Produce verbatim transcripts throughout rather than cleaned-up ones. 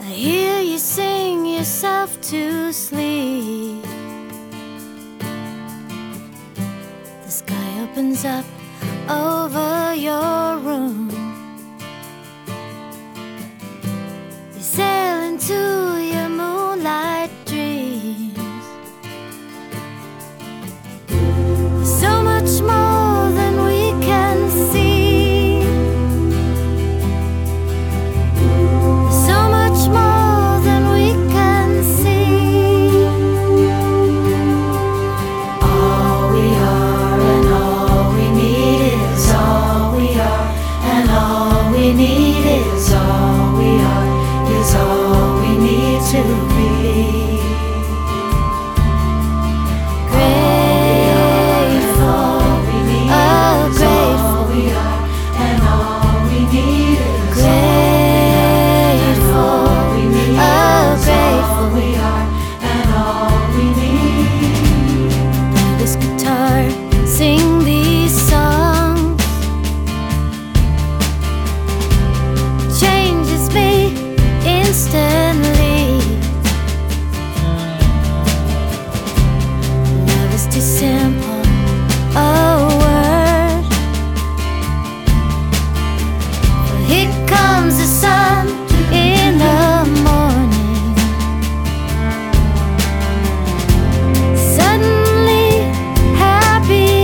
hear you sing yourself to sleep. The sky opens up over your room. You sail into your moonlight dreams. So much more than we can see. So much more than we can see. All we are and all we need is all we are, and all we need is all we are, is all we need to be. Sing these songs. Changes me instantly. Love is too simple a word. Here comes the sun in the morning. Suddenly happy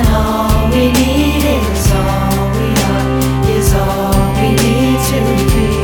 to be.